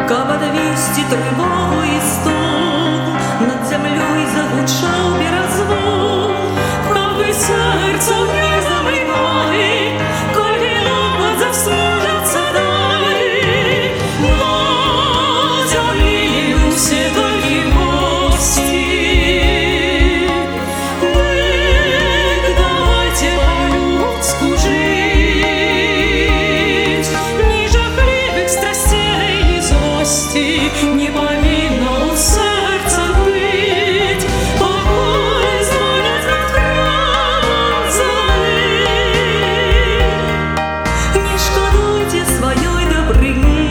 каб адвесці трывогу і стог, над зямлёй загучаў перазвон, каб вы сэрца не замыкалі, калі лопат засмужацца далі. На зямлі усе толькі госці, дык давайце па-людску жыць, ні жахлівых страсцей, ні злосці не павінна ў сэрцах быць, пакуль звоняць над храмам залы. Не шкадуйце сваёй дабрыні,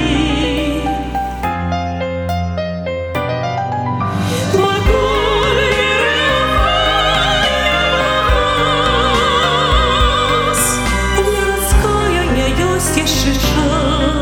пакуль не раскаяния ёсць яшчэ час.